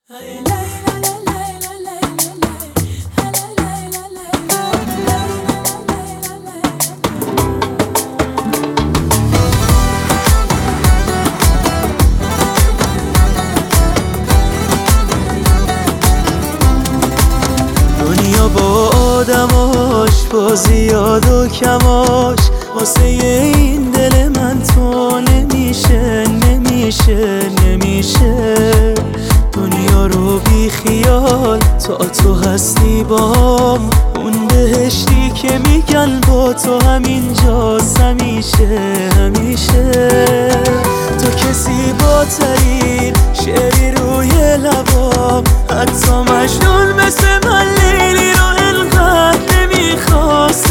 دنیا با آدماش، با زیاد و کماش، واسه این دل من تو نمیشه دنیا رو بی خیال تو هستی بام، اون بهشتی که میگن با تو همینجاست همیشه تو که زیباترین شعری روی لبام، حتی مجنون مثل من لیلی رو انقدر نمیخواست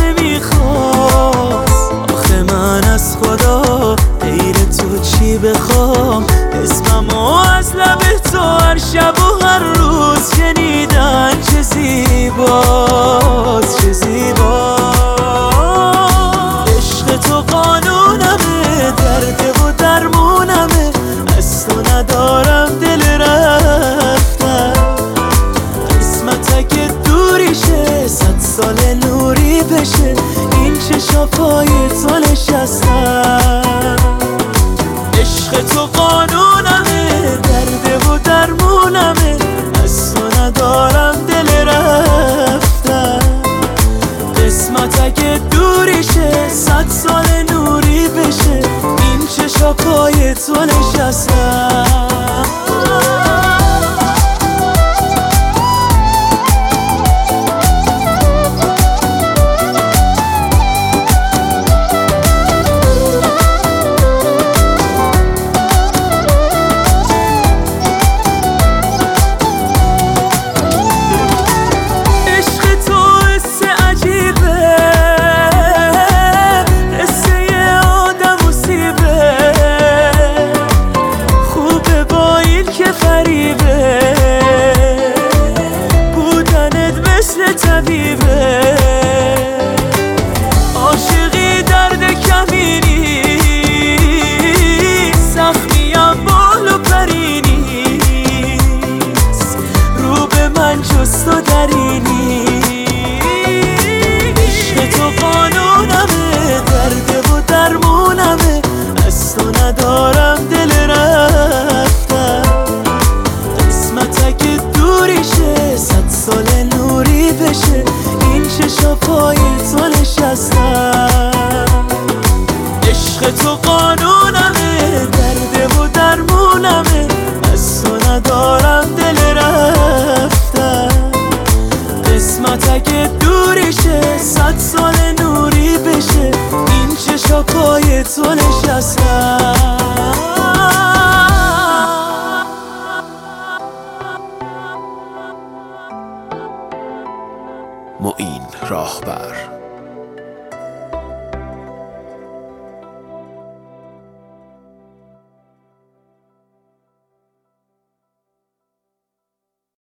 آخه من از خدا غیر تو چی بخوام؟ اسممو از لب تو هر شب و هر روز شنیدن چه زیباست عشق تو قانونمه، درد و درمونمه، از تو ندارم دل رفتن. قسمت اگه دوریشه 100 سال نوری بشه، این چشا پای تو نشستن. عشق تو قانونمه، درد و درمونمه، از تو ندارم دل رفتن. قسمت اگه دوریشه 100 سال نوری بشه، این چشا پای تو نشستن. عاشقی درد کمینی، سختیم بال و پرینیست، رو به من جز تو درینی. عشق تو قانونمه، درد و درمونمه، از تو ندارم دل رفتن. قسمت اگه دوریشه 100 سال نوری بشه، این چشا پای تو نشستن. عشق تو قانونمه، درد و درمونمه، از تو ندارم دل رفتن. قسمت اگه دوریشه 100 سال نوری بشه، این چشا پای تو نشستن. معین راهبر